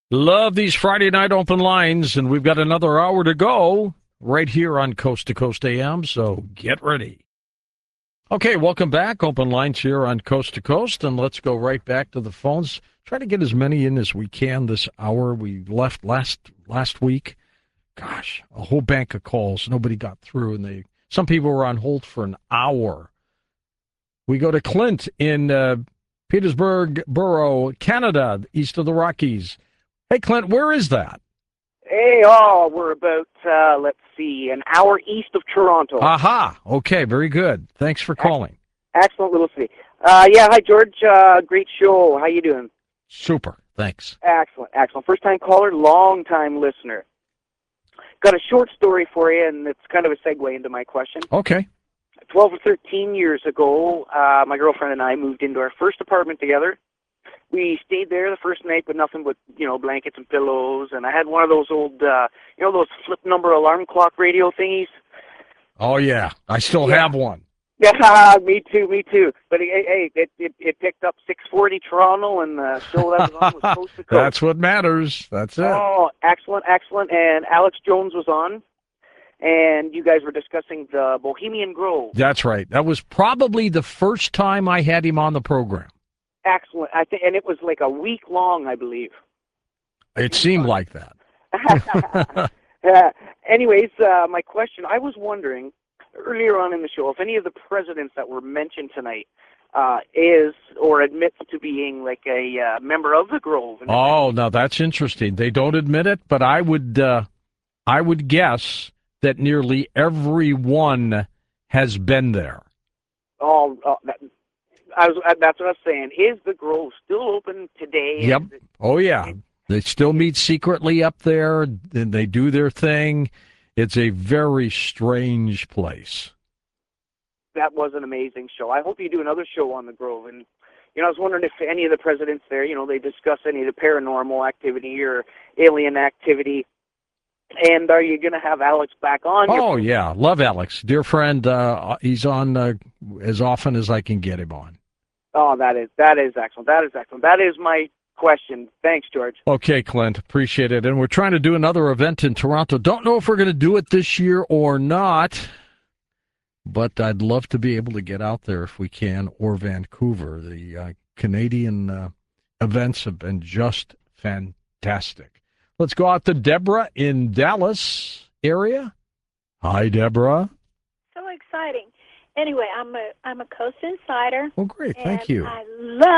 Love these Friday night open lines, and we've got another hour to go right here on Coast to Coast AM, so get ready. Okay, welcome back. Open lines here on Coast to Coast, and let's go right back to the phones. Try to get as many in as we can this hour. We left last week. Gosh, a whole bank of calls. Nobody got through, and some people were on hold for an hour. We go to Clint in Petersburg Borough, Canada, east of the Rockies. Hey, Clint, where is that? Hey, we're about, let's see, an hour east of Toronto. Aha. Okay, very good. Thanks for calling. Excellent little city. Yeah, hi, George. Great show. How you doing? Super. Thanks. Excellent, excellent. First-time caller, long-time listener. Got a short story for you, and it's kind of a segue into my question. Okay. 12 or 13 years ago, my girlfriend and I moved into our first apartment together. We stayed there the first night with nothing but, blankets and pillows, and I had one of those old, those flip number alarm clock radio thingies. Oh, yeah. I still have one. Yeah, me too. But hey, it picked up 640 Toronto, and the show that was on was Coast to Coast. That's what matters. That's it. Oh, excellent. And Alex Jones was on, and you guys were discussing the Bohemian Grove. That's right. That was probably the first time I had him on the program. Excellent. I think, and it was like a week long, I believe. It seemed like that. Anyways, my question, I was wondering earlier on in the show if any of the presidents that were mentioned tonight is or admits to being like a member of the Grove. Oh, now that's interesting. They don't admit it, but I would guess that nearly everyone has been there. That's what I was saying. Is the Grove still open today? Yep. Oh, yeah. They still meet secretly up there, and they do their thing. It's a very strange place. That was an amazing show. I hope you do another show on the Grove. And, I was wondering if any of the presidents there, they discuss any of the paranormal activity or alien activity. And are you going to have Alex back on? Oh, yeah. Love Alex. Dear friend. He's on as often as I can get him on. Oh, that is excellent. That is my question. Thanks, George. Okay, Clint. Appreciate it. And we're trying to do another event in Toronto. Don't know if we're going to do it this year or not, but I'd love to be able to get out there if we can, or Vancouver. The Canadian events have been just fantastic. Let's go out to Deborah in Dallas area. Hi, Deborah. So exciting. Anyway, I'm a Coast Insider. Oh, great. Thank you. I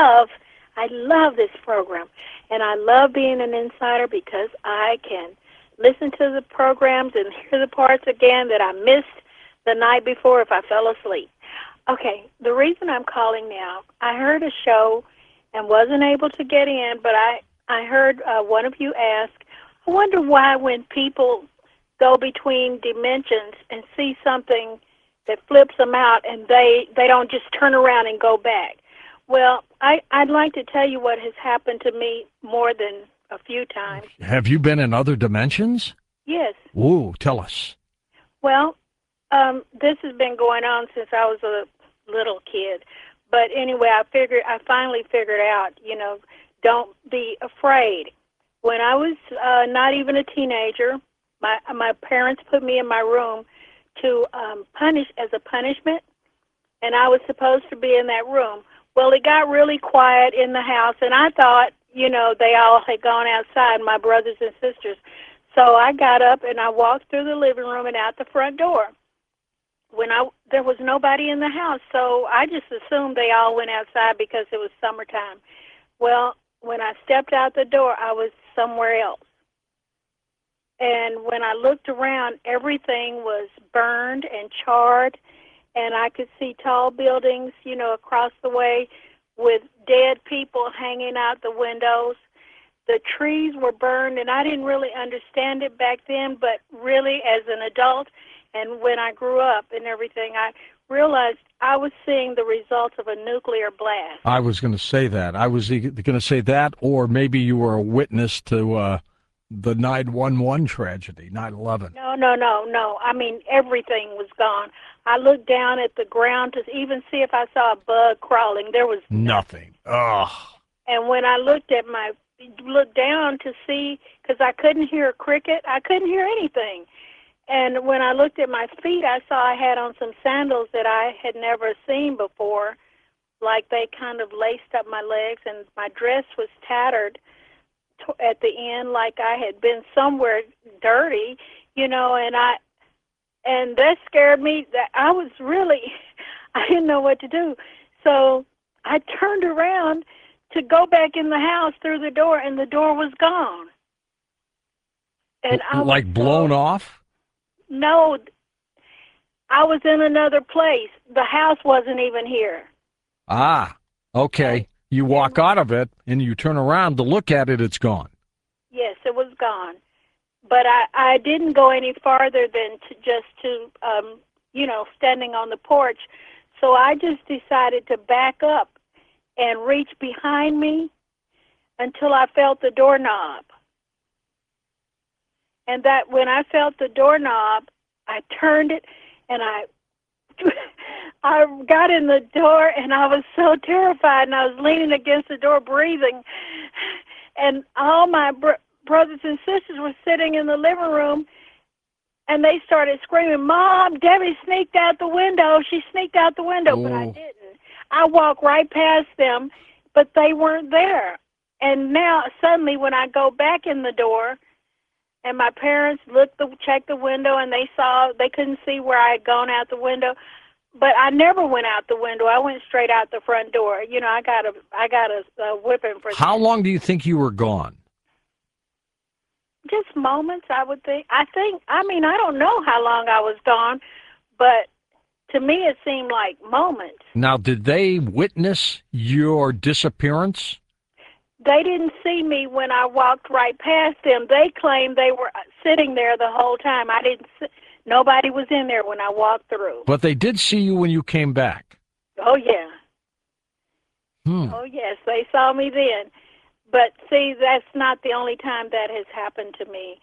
love this program. And I love being an insider because I can listen to the programs and hear the parts again that I missed the night before if I fell asleep. Okay, the reason I'm calling now, I heard a show and wasn't able to get in, but I heard one of you ask, I wonder why when people go between dimensions and see something that flips them out and they don't just turn around and go back. Well, I'd like to tell you what has happened to me more than a few times. Have you been in other dimensions? Yes. Ooh, tell us. Well, this has been going on since I was a little kid. But anyway, I finally figured out, don't be afraid. When I was not even a teenager, my parents put me in my room to punish as a punishment, and I was supposed to be in that room. Well, it got really quiet in the house, and I thought, they all had gone outside, my brothers and sisters. So I got up and I walked through the living room and out the front door. There was nobody in the house, so I just assumed they all went outside because it was summertime. Well, when I stepped out the door, I was somewhere else. And when I looked around, everything was burned and charred, and I could see tall buildings, across the way with dead people hanging out the windows. The trees were burned, and I didn't really understand it back then, but really as an adult and when I grew up and everything, I realized I was seeing the results of a nuclear blast. I was going to say that. I was going to say that, or maybe you were a witness to the 9/11 tragedy, 9/11. No. I mean, everything was gone. I looked down at the ground to even see if I saw a bug crawling. There was nothing. Ugh. And when I looked at my looked down to see, because I couldn't hear a cricket. I couldn't hear anything. And when I looked at my feet, I saw I had on some sandals that I had never seen before, like they kind of laced up my legs, and my dress was tattered at the end, like I had been somewhere dirty, and that scared me. That I was really, I didn't know what to do. So I turned around to go back in the house through the door, and the door was gone. And I was blown off? No, I was in another place. The house wasn't even here. Ah, okay. You walk out of it, and you turn around to look at it, it's gone. Yes, it was gone. But I didn't go any farther than standing on the porch. So I just decided to back up and reach behind me until I felt the doorknob. And that when I felt the doorknob, I turned it, and I got in the door, and I was so terrified, and I was leaning against the door breathing. And all my brothers and sisters were sitting in the living room, and they started screaming, "Mom, Debbie sneaked out the window. She sneaked out the window." Oh. But I didn't. I walked right past them, but they weren't there. And now suddenly when I go back in the door, and my parents checked the window, and they couldn't see where I had gone out the window. But I never went out the window. I went straight out the front door. I got a whipping for that. How long do you think you were gone? Just moments, I would think. I don't know how long I was gone, but to me it seemed like moments. Now, did they witness your disappearance? They didn't see me when I walked right past them. They claimed they were sitting there the whole time. Nobody was in there when I walked through. But they did see you when you came back. Oh, yeah. Oh, yes, they saw me then. But, see, that's not the only time that has happened to me.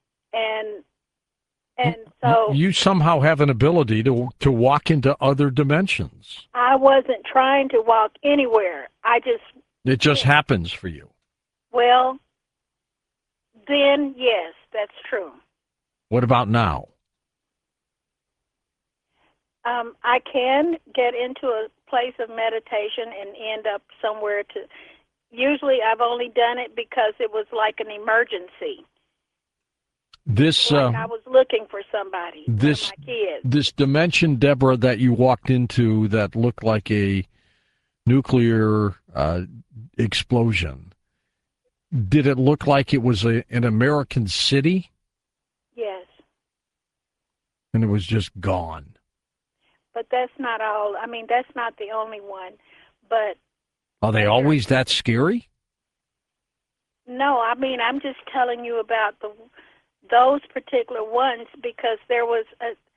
And so... You somehow have an ability to walk into other dimensions. I wasn't trying to walk anywhere. It just happens for you. Well, then, yes, that's true. What about now? I can get into a place of meditation and end up somewhere usually I've only done it because it was like an emergency. I was looking for somebody, one of my kids. This dimension, Deborah, that you walked into that looked like a nuclear explosion, did it look like it was an American city? Yes. And it was just gone. But that's not all. I mean, that's not the only one. But are they always that scary? No, I mean, I'm just telling you about those particular ones because there were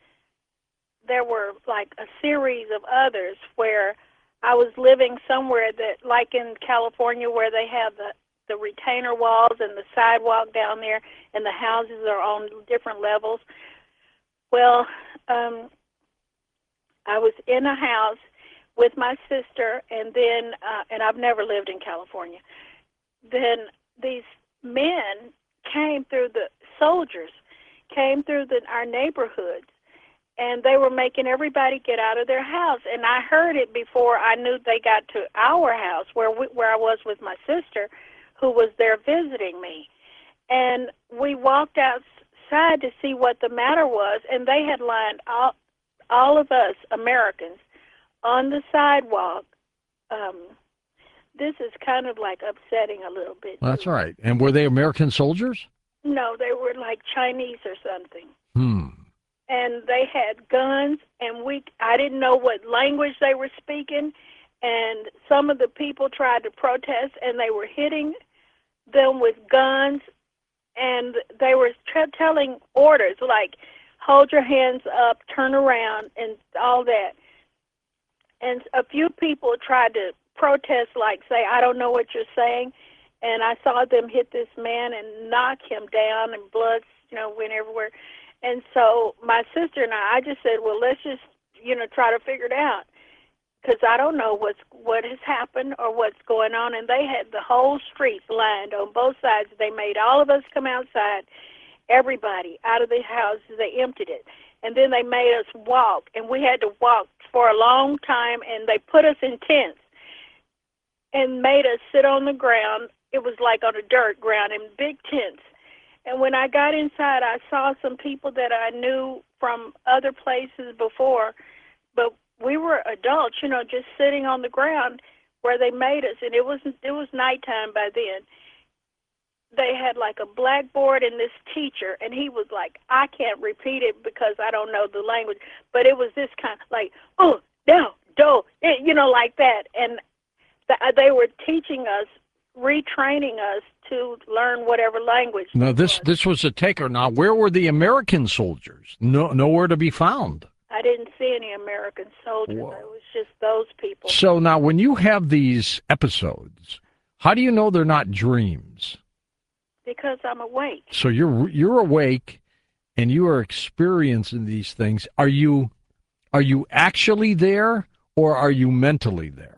like a series of others where I was living somewhere that, like in California, where they have the retainer walls and the sidewalk down there, and the houses are on different levels. Well, I was in a house with my sister, and then, and I've never lived in California. Then these men soldiers came through our neighborhoods, and they were making everybody get out of their house. And I heard it before I knew they got to our house where I was with my sister, who was there visiting me. And we walked outside to see what the matter was, and they had lined all of us Americans on the sidewalk. This is kind of like upsetting a little bit. Well, that's all right. And were they American soldiers? No, they were like Chinese or something. And they had guns, and I didn't know what language they were speaking, and some of the people tried to protest, and they were hitting them with guns, and they were telling orders like, hold your hands up, turn around, and all that. And a few people tried to protest, like say, I don't know what you're saying, and I saw them hit this man and knock him down, and blood, went everywhere. And so my sister and I just said, well, let's just, try to figure it out. because I don't know what has happened or what's going on. And they had the whole street lined on both sides. They made all of us come outside, everybody out of the houses. They emptied it, and then they made us walk, and we had to walk for a long time. And they put us in tents and made us sit on the ground. It was like on a dirt ground in big tents. And when I got inside, I saw some people that I knew from other places before, but we were adults, just sitting on the ground where they made us, and it was nighttime by then. They had like a blackboard and this teacher, and he was like, I can't repeat it because I don't know the language, but it was this kind of like, oh, no, do, like that. And they were teaching us, retraining us to learn whatever language. Now, this was a taker. Now, where were the American soldiers? Nowhere to be found. I didn't see any American soldiers. Whoa. It was just those people. So now, when you have these episodes, how do you know they're not dreams? Because I'm awake. So you're awake, and you are experiencing these things. Are you actually there, or are you mentally there?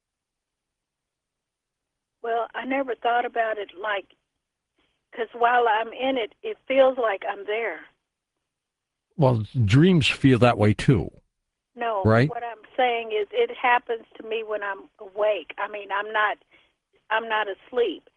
Well, I never thought about it because while I'm in it, it feels like I'm there. Well, dreams feel that way too. No, right? What I'm saying is it happens to me when I'm awake. I mean, I'm not asleep.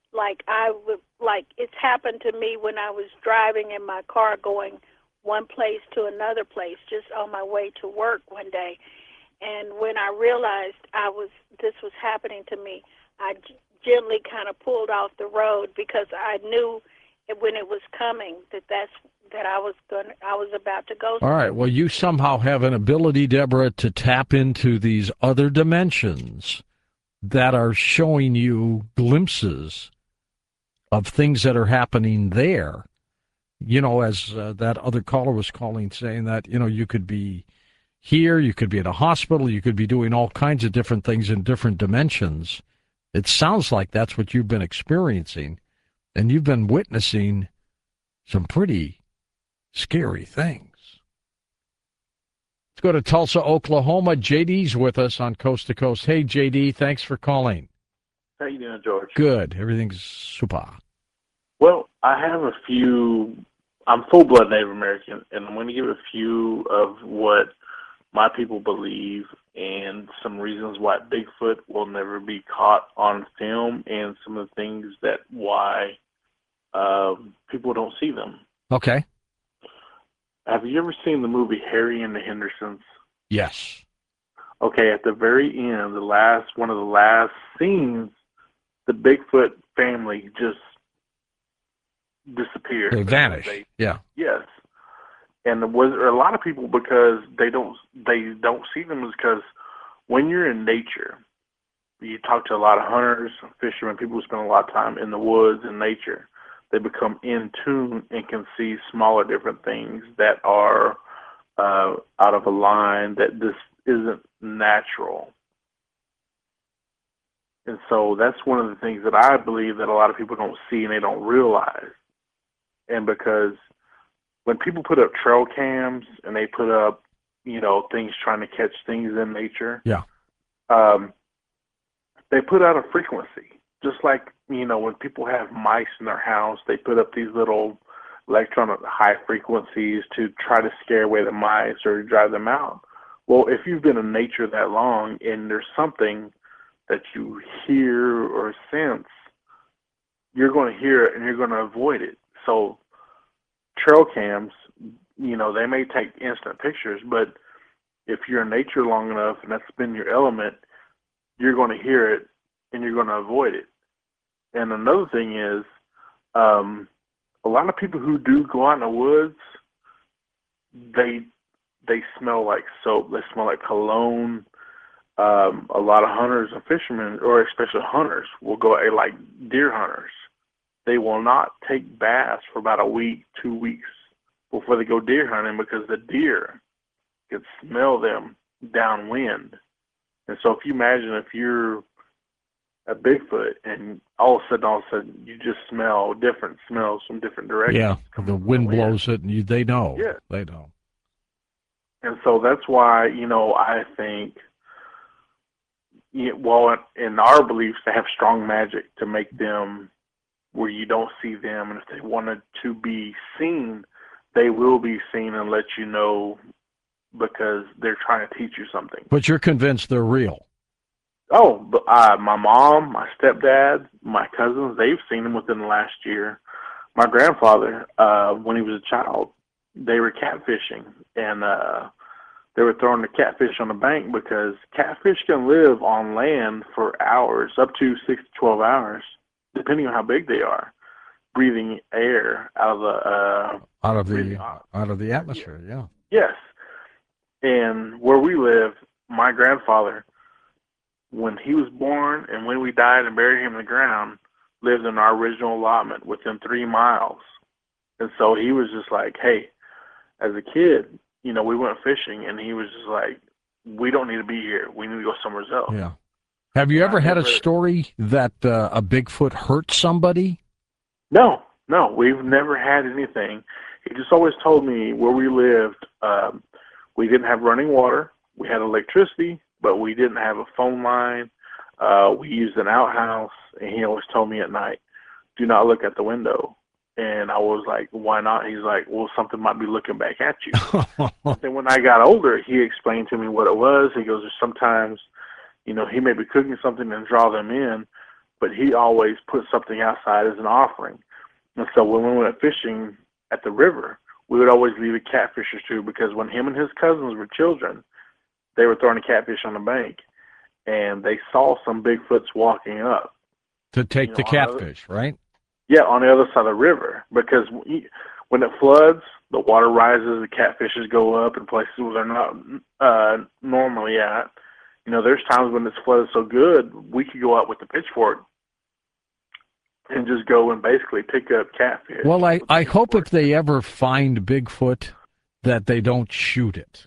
It's happened to me when I was driving in my car going one place to another place, just on my way to work one day. And when I realized this was happening to me, I gently kind of pulled off the road because I knew when it was coming that I was about to go. All right. Well, you somehow have an ability, Deborah, to tap into these other dimensions that are showing you glimpses of things that are happening there. As that other caller was calling, saying that, you could be here, you could be at a hospital, you could be doing all kinds of different things in different dimensions. It sounds like that's what you've been experiencing, and you've been witnessing some pretty scary things. Let's go to Tulsa, Oklahoma. JD's with us on Coast to Coast. Hey, JD, thanks for calling. How you doing, George? Good. Everything's super. Well, I have a few. I'm full-blood Native American, and I'm going to give a few of what my people believe and some reasons why Bigfoot will never be caught on film and some of the things that why people don't see them. Okay. Have you ever seen the movie Harry and the Hendersons? Yes. Okay, at the very end, one of the last scenes, the Bigfoot family just disappeared. They vanish. Yeah. Yes. And a lot of people, because they don't see them, is because when you're in nature, you talk to a lot of hunters, fishermen, people who spend a lot of time in the woods and nature. They become in tune and can see smaller different things that are out of a line, that this isn't natural. And so that's one of the things that I believe that a lot of people don't see and they don't realize. And because when people put up trail cams and they put up, things trying to catch things in nature, they put out a frequency. Just like, when people have mice in their house, they put up these little electronic high frequencies to try to scare away the mice or drive them out. Well, if you've been in nature that long and there's something that you hear or sense, you're going to hear it and you're going to avoid it. So trail cams, they may take instant pictures, but if you're in nature long enough and that's been your element, you're going to hear it and you're going to avoid it. And another thing is, a lot of people who do go out in the woods, they smell like soap. They smell like cologne. A lot of hunters and fishermen, or especially hunters, will go like deer hunters. They will not take baths for about a week, 2 weeks before they go deer hunting because the deer can smell them downwind. And so if you imagine if you're a Bigfoot and all of a sudden you just smell different smells from different directions. Yeah, the wind blows it and they know. Yeah. They know. And so that's why, I think well, in our beliefs, they have strong magic to make them where you don't see them, and if they wanted to be seen, they will be seen and let you know because they're trying to teach you something. But you're convinced they're real. Oh, but my mom, my stepdad, my cousins, they've seen them within the last year. My grandfather, when he was a child, they were catfishing, and they were throwing the catfish on the bank because catfish can live on land for hours, up to 6 to 12 hours, depending on how big they are, breathing air out of the atmosphere. Yeah. Yes. And where we live, my grandfather, when he was born and when we died and buried him in the ground, lived in our original allotment within 3 miles. And so he was just like, hey, as a kid, we went fishing, and he was just like, we don't need to be here. We need to go somewhere else. Yeah. Have you ever had a story that a Bigfoot hurt somebody? No, we've never had anything. He just always told me where we lived, we didn't have running water. We had electricity, but we didn't have a phone line. We used an outhouse, and he always told me at night, do not look at the window. And I was like, why not? He's like, well, something might be looking back at you. Then when I got older, he explained to me what it was. He goes, sometimes, he may be cooking something and draw them in, but he always put something outside as an offering. And so when we went fishing at the river, we would always leave a catfish or two, because when him and his cousins were children, they were throwing a catfish on the bank, and they saw some Bigfoots walking up. To take the catfish, right? Yeah, on the other side of the river, because when it floods, the water rises, the catfishes go up in places where they're not normally at. There's times when it's flooded so good, we could go out with the pitchfork and just go and basically pick up catfish. Well, I hope if they ever find Bigfoot that they don't shoot it.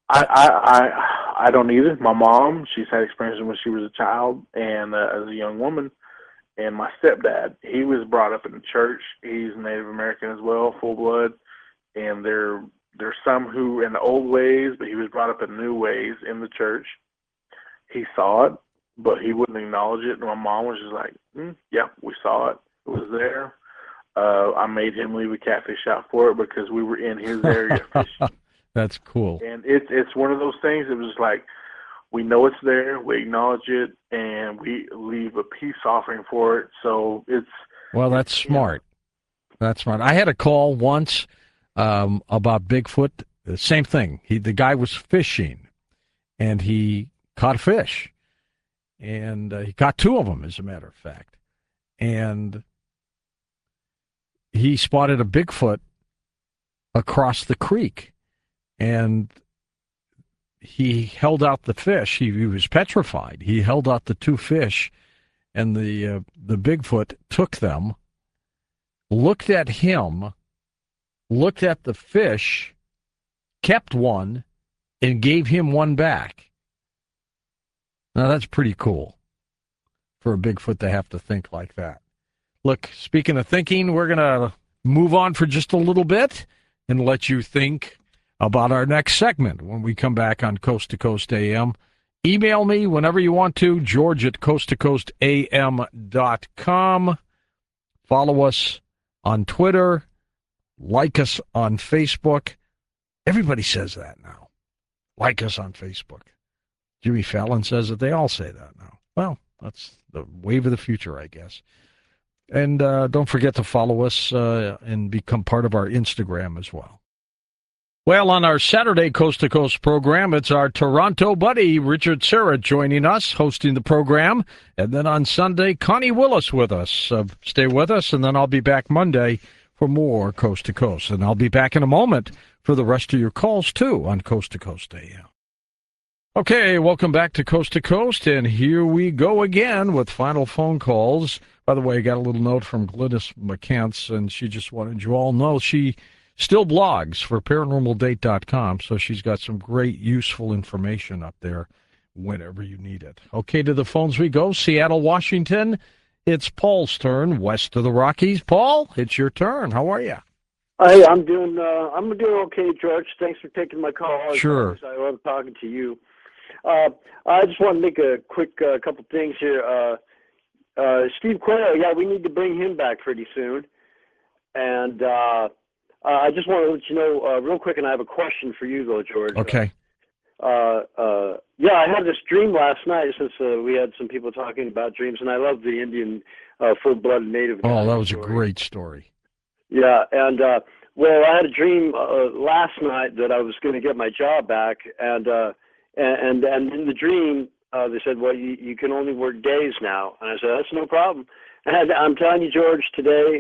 I don't either. My mom, she's had experiences when she was a child and as a young woman. And my stepdad, he was brought up in the church. He's Native American as well, full blood. And there's some who in the old ways, but he was brought up in new ways in the church. He saw it, but he wouldn't acknowledge it. And my mom was just like, yeah, we saw it. It was there. I made him leave a catfish out for it because we were in his area fishing. That's cool. And it's one of those things. It was like, we know it's there, we acknowledge it, and we leave a peace offering for it. So that's smart. That's smart. I had a call once about Bigfoot. The same thing. The guy was fishing, and he caught a fish, and he caught 2 of them, as a matter of fact. And he spotted a Bigfoot across the creek, and he held out the fish. He was petrified. He held out the 2 fish, and the Bigfoot took them, looked at him, looked at the fish, kept one, and gave him one back. Now, that's pretty cool for a Bigfoot to have to think like that. Look, speaking of thinking, we're going to move on for just a little bit and let you think about our next segment when we come back on Coast to Coast AM. Email me whenever you want to, George at coasttocoastam.com. Follow us on Twitter. Like us on Facebook. Everybody says that now. Like us on Facebook. Jimmy Fallon says that they all say that now. Well, that's the wave of the future, I guess. And don't forget to follow us and become part of our Instagram as well. Well, on our Saturday Coast to Coast program, it's our Toronto buddy, Richard Syrett, joining us, hosting the program. And then on Sunday, Connie Willis with us. Stay with us, and then I'll be back Monday for more Coast to Coast. And I'll be back in a moment for the rest of your calls, too, on Coast to Coast AM. Okay, welcome back to Coast, and here we go again with final phone calls. By the way, I got a little note from Glynis McCants, and she just wanted you all to know she still blogs for paranormaldate.com, so she's got some great, useful information up there whenever you need it. Okay, to the phones we go. Seattle, Washington, it's Paul's turn, west of the Rockies. Paul, it's your turn. How are you? Hey, I'm doing okay, George. Thanks for taking my call. Sure. I love talking to you. I just want to make a quick couple things here. Steve Quayle, yeah, we need to bring him back pretty soon. And I just want to let you know real quick, and I have a question for you, though, George. Okay. Yeah, I had this dream last night since we had some people talking about dreams, and I love the Indian full-blooded native guy. Oh, that was story. a great story. Yeah, and well, I had a dream last night that I was going to get my job back, and in the dream they said, well, you can only work days now, and I said, that's no problem. And I'm telling you, George, today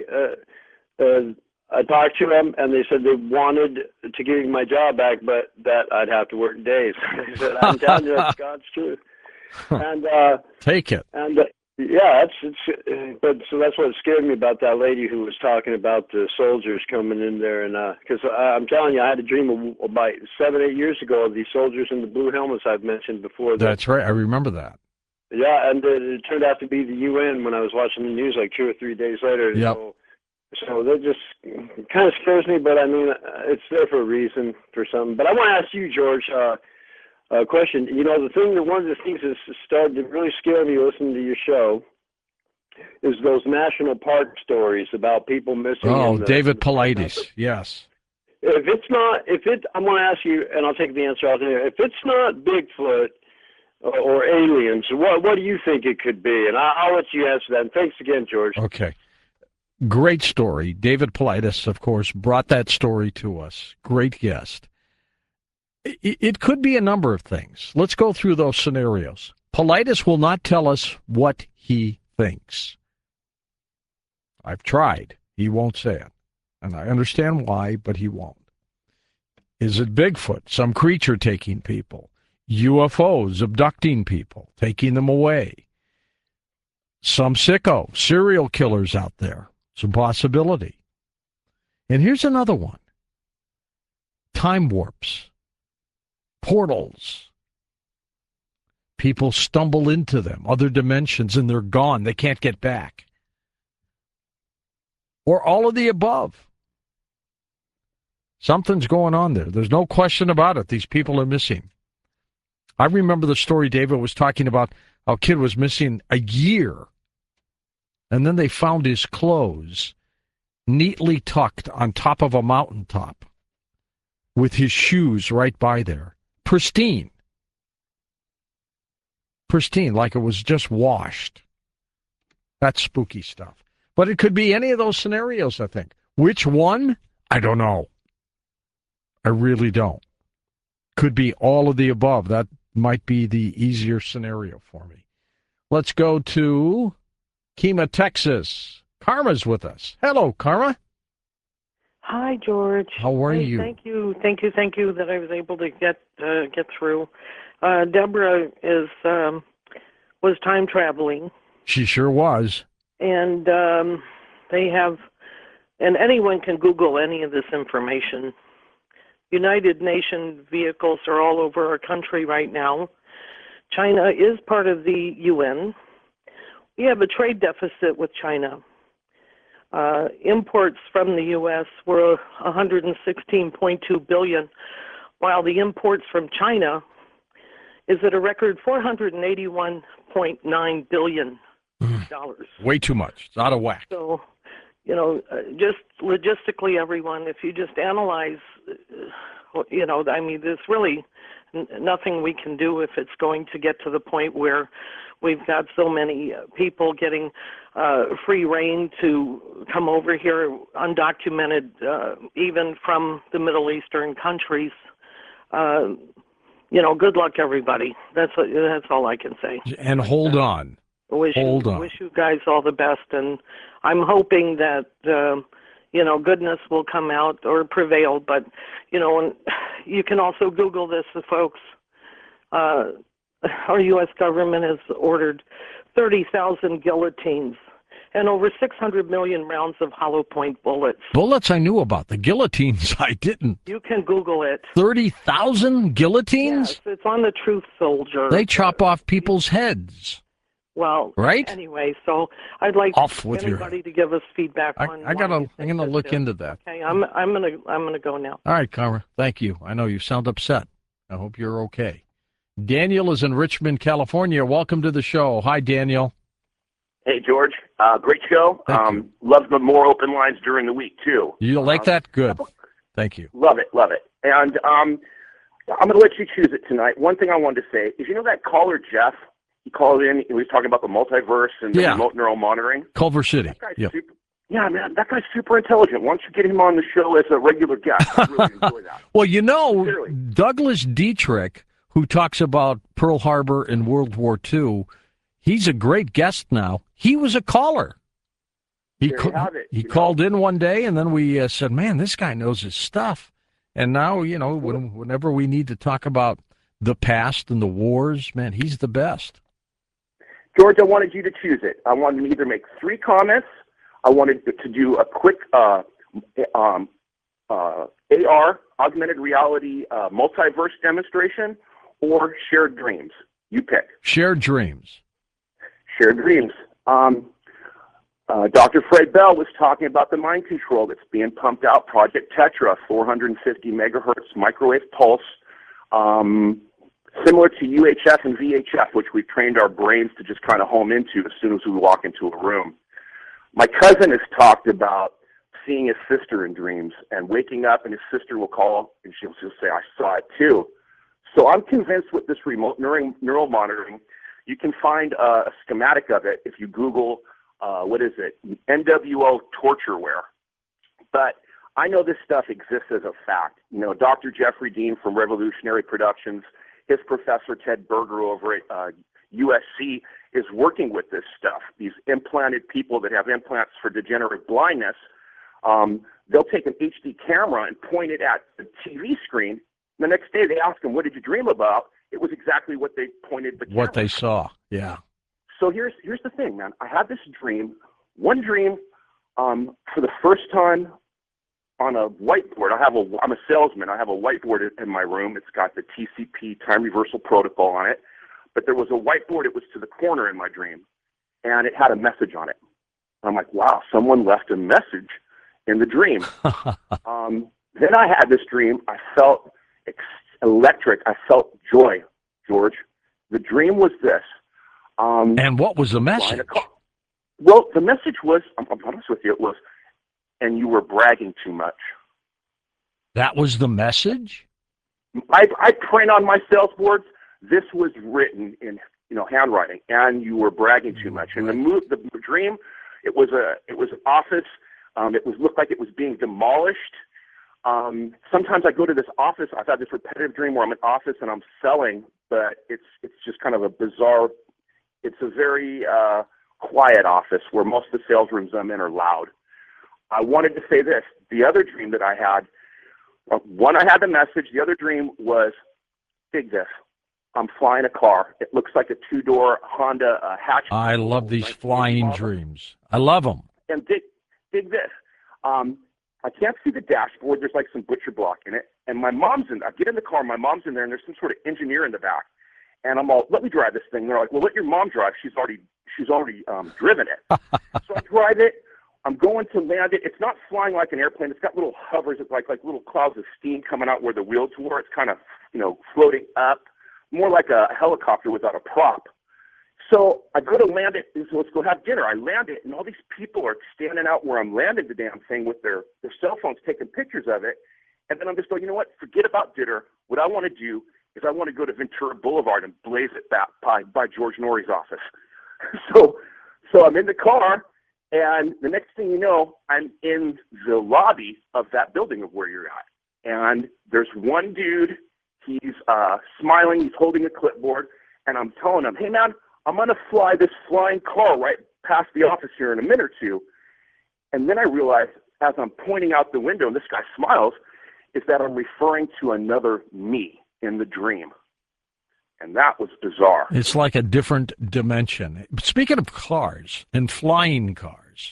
I talked to them, and they said they wanted to give me my job back, but that I'd have to work days. They said, I'm telling you, that's God's truth. And Take it. and yeah, but so that's what scared me about that lady who was talking about the soldiers coming in there, and because I'm telling you, I had a dream about 7-8 years ago of these soldiers in the blue helmets I've mentioned before. That's right. I remember that. Yeah, and it turned out to be the UN when I was watching the news like 2 or 3 days later. Yep. So that just kind of scares me, but I mean, it's there for a reason, for something. But I want to ask you, George, a question. You know, one of the things that's started to really scare me listening to your show is those national park stories about people missing. Oh, David Paulides, yes. I'm going to ask you, and I'll take the answer out there. If it's not Bigfoot or aliens, what do you think it could be? And I'll let you answer that. And thanks again, George. Okay. Great story. David Paulides, of course, brought that story to us. Great guest. It could be a number of things. Let's go through those scenarios. Paulides will not tell us what he thinks. I've tried. He won't say it. And I understand why, but he won't. Is it Bigfoot, some creature taking people? UFOs abducting people, taking them away? Some sicko, serial killers out there. It's a possibility. And here's another one. Time warps. Portals. People stumble into them, other dimensions, and they're gone. They can't get back. Or all of the above. Something's going on there. There's no question about it. These people are missing. I remember the story David was talking about. A kid was missing a year. And then they found his clothes neatly tucked on top of a mountaintop with his shoes right by there. Pristine. Pristine, like it was just washed. That's spooky stuff. But it could be any of those scenarios, I think. Which one? I don't know. I really don't. Could be all of the above. That might be the easier scenario for me. Let's go to Kemah, Texas. Karma's with us. Hello, Karma. Hi, George. How are you? Thank you that I was able to get through. Deborah was time traveling. She sure was. And they have, and anyone can Google any of this information. United Nations vehicles are all over our country right now. China is part of the UN. We have a trade deficit with China. Imports from the U.S. were $116.2 billion, while the imports from China is at a record $481.9 billion. Way too much. It's out of whack. So, just logistically, everyone, if you just analyze, I mean, there's really nothing we can do if it's going to get to the point where we've got so many people getting free reign to come over here undocumented, even from the Middle Eastern countries. Good luck, everybody. That's all I can say. And hold on. Wish you guys all the best, and I'm hoping that goodness will come out or prevail. But and you can also Google this, folks. Our U.S. government has ordered 30,000 guillotines and over 600 million rounds of hollow point bullets. Bullets I knew about. The guillotines I didn't. You can Google it. 30,000 guillotines? Yes, it's on the Truth Soldier. They chop off people's heads. Well, right? Anyway, so I'd like anybody to give us feedback on. I'm gonna look into that. Okay, I'm gonna go now. All right, Karma. Thank you. I know you sound upset. I hope you're okay. Daniel is in Richmond, California. Welcome to the show. Hi, Daniel. Hey, George. Great show. Thank you. Love the more open lines during the week, too. You like that? Good. Thank you. Love it. And I'm going to let you choose it tonight. One thing I wanted to say is, you know that caller, Jeff? He called in. He was talking about the multiverse and the remote neural monitoring. Culver City. Yep. Yeah, man, that guy's super intelligent. Why don't you get him on the show as a regular guest? I really enjoy that. Well, you know, Sincerely. Douglas Dietrich, who talks about Pearl Harbor and World War II, he's a great guest now. He was a caller. He called in one day, and then we said, man, this guy knows his stuff. And now, you know, whenever we need to talk about the past and the wars, man, he's the best. George, I wanted you to choose it. I wanted to either make 3 comments. I wanted to do a quick AR, augmented reality multiverse demonstration, or shared dreams. You pick. Shared dreams. Shared dreams. Dr. Fred Bell was talking about the mind control that's being pumped out. Project Tetra, 450 megahertz microwave pulse, similar to UHF and VHF, which we've trained our brains to just kind of home into as soon as we walk into a room. My cousin has talked about seeing his sister in dreams and waking up, and his sister will call, and she'll say, I saw it too. So I'm convinced with this remote neural monitoring, you can find a schematic of it if you Google, NWO tortureware. But I know this stuff exists as a fact. You know, Dr. Jeffrey Dean from Revolutionary Productions, his professor Ted Berger over at USC is working with this stuff. These implanted people that have implants for degenerative blindness, they'll take an HD camera and point it at the TV screen. The next day they ask them, what did you dream about? It was exactly what they pointed the camera. What they saw, yeah. So here's the thing, man. I had this dream, one dream, for the first time on a whiteboard. I'm a salesman. I have a whiteboard in my room. It's got the TCP, time reversal protocol, on it. But there was a whiteboard. It was to the corner in my dream, and it had a message on it. I'm like, wow, someone left a message in the dream. Then I had this dream. I felt electric. I felt joy, George. The dream was this. And what was the message? Well, the message was, I'm honest with you, it was, and you were bragging too much. That was the message? I print on my sales boards, this was written in, handwriting, and you were bragging too much. And the dream, it was an office. It looked like it was being demolished. Sometimes I go to this office. I've had this repetitive dream where I'm in office and I'm selling, but it's just kind of a bizarre. It's a very quiet office where most of the sales rooms I'm in are loud. I wanted to say this. The other dream that I had, one, I had the message. The other dream was, dig this. I'm flying a car. It looks like a 2-door Honda hatchback. I love these flying dreams. I love them. And dig this. I can't see the dashboard. There's like some butcher block in it. And my mom's I get in the car. My mom's in there, and there's some sort of engineer in the back. And I'm all, let me drive this thing. And they're like, well, let your mom drive. She's already driven it. So I drive it. I'm going to land it. It's not flying like an airplane. It's got little hovers. It's like little clouds of steam coming out where the wheels were. It's kind of, floating up, more like a helicopter without a prop. So I go to land it, and so let's go have dinner. I land it, and all these people are standing out where I'm landing the damn thing with their cell phones taking pictures of it. And then I'm just going, you know what? Forget about dinner. What I want to do is I want to go to Ventura Boulevard and blaze it back by George Norrie's office. So I'm in the car, and the next thing you know, I'm in the lobby of that building of where you're at. And there's one dude. He's smiling. He's holding a clipboard. And I'm telling him, hey, man, I'm going to fly this flying car right past the office here in a minute or two. And then I realize, as I'm pointing out the window, and this guy smiles, is that I'm referring to another me in the dream. And that was bizarre. It's like a different dimension. Speaking of cars and flying cars,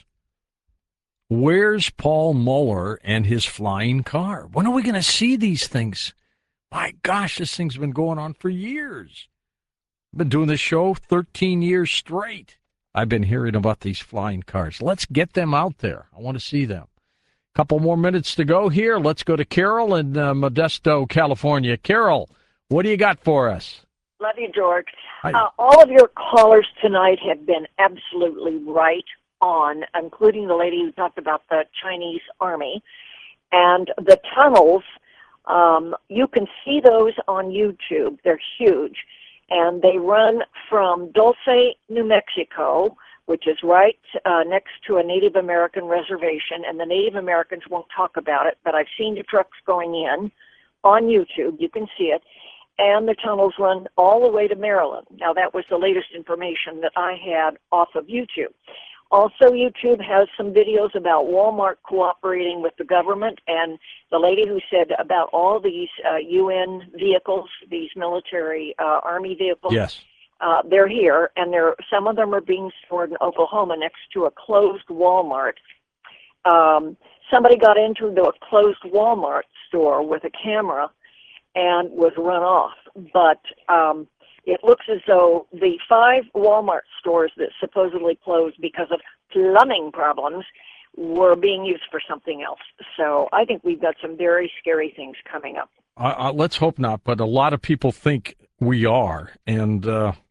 where's Paul Muller and his flying car? When are we going to see these things? My gosh, this thing's been going on for years. I've been doing this show 13 years straight. I've been hearing about these flying cars. Let's get them out there. I want to see them. Couple more minutes to go here. Let's go to Carol in Modesto, California. Carol, what do you got for us? Love you, George. Hi. All of your callers tonight have been absolutely right on, including the lady who talked about the Chinese army. And the tunnels, you can see those on YouTube. They're huge. And they run from Dulce, New Mexico, which is right next to a Native American reservation. And the Native Americans won't talk about it, but I've seen the trucks going in on YouTube. You can see it. And the tunnels run all the way to Maryland. Now, that was the latest information that I had off of YouTube. Also, YouTube has some videos about Walmart cooperating with the government, and the lady who said about all these UN vehicles, these military Army vehicles, Yes. they're here, and some of them are being stored in Oklahoma next to a closed Walmart. Somebody got into the closed Walmart store with a camera and was run off. But it looks as though the 5 Walmart stores that supposedly closed because of plumbing problems were being used for something else. So I think we've got some very scary things coming up. Let's hope not, but a lot of people think we are. And,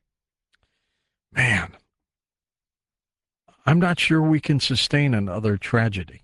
man, I'm not sure we can sustain another tragedy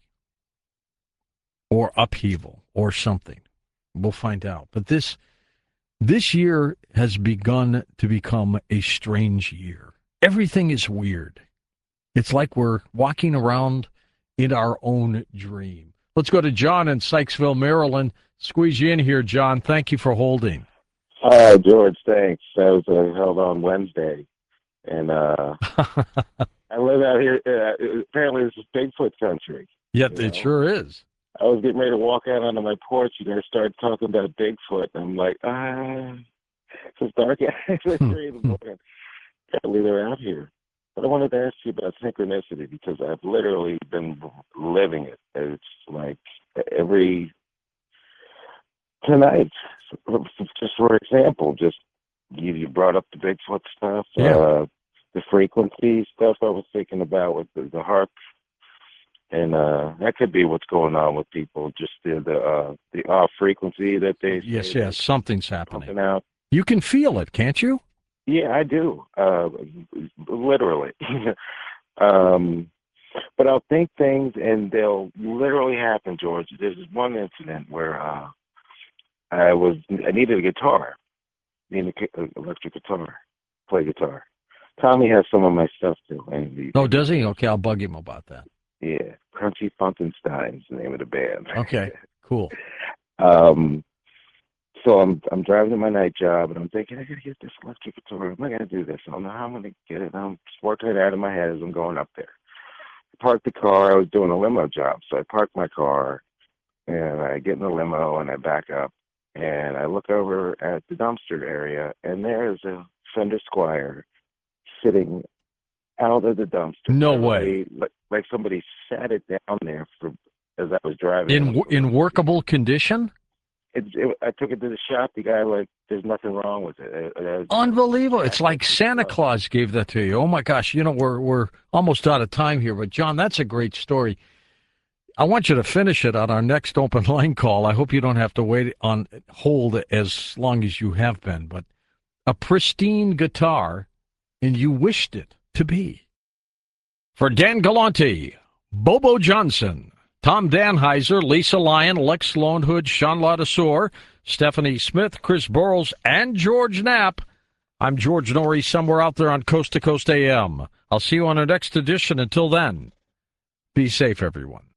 or upheaval or something. We'll find out. But this year has begun to become a strange year. Everything is weird. It's like we're walking around in our own dream. Let's go to John in Sykesville, Maryland. Squeeze you in here, John. Thank you for holding. Oh, George, thanks. That was held on Wednesday. And I live out here. Apparently, this is Bigfoot country. Yet it sure is. I was getting ready to walk out onto my porch, and they started talking about Bigfoot. And I'm like, it's dark out. It's 3 in the morning. Can't believe they're out here. But I wanted to ask you about synchronicity because I've literally been living it. It's like tonight, just for example, you brought up the Bigfoot stuff, the frequency stuff I was thinking about with the harp. And that could be what's going on with people, just the off frequency that they Yes, something's happening. Out. You can feel it, can't you? Yeah, I do. Literally. But I'll think things and they'll literally happen, George. There's one incident where I needed a guitar. Needed an electric guitar. Play guitar. Tommy has some of my stuff too. Oh, does he? Okay, I'll bug him about that. Yeah, Crunchy Funkenstein's the name of the band. Okay, cool. So I'm driving to my night job, and I'm thinking, I got to get this electric guitar. Am I going to do this? I don't know how I'm going to get it. I'm just working it out of my head as I'm going up there. I parked the car. I was doing a limo job, so I parked my car, and I get in the limo, and I back up, and I look over at the dumpster area, and there's a Fender Squier sitting out of the dumpster. No way. Like somebody sat it down there as I was driving. In workable condition? I took it to the shop. The guy, there's nothing wrong with it. Unbelievable. It's like Santa Claus gave that to you. Oh, my gosh. We're almost out of time here. But, John, that's a great story. I want you to finish it on our next open line call. I hope you don't have to wait on hold as long as you have been. But a pristine guitar, and you wished it to be. For Dan Galante, Bobo Johnson, Tom Danheiser, Lisa Lyon, Lex Lonehood, Sean Ladouceur, Stephanie Smith, Chris Burrows, and George Knapp, I'm George Norrie, somewhere out there on Coast to Coast AM. I'll see you on our next edition. Until then, be safe, everyone.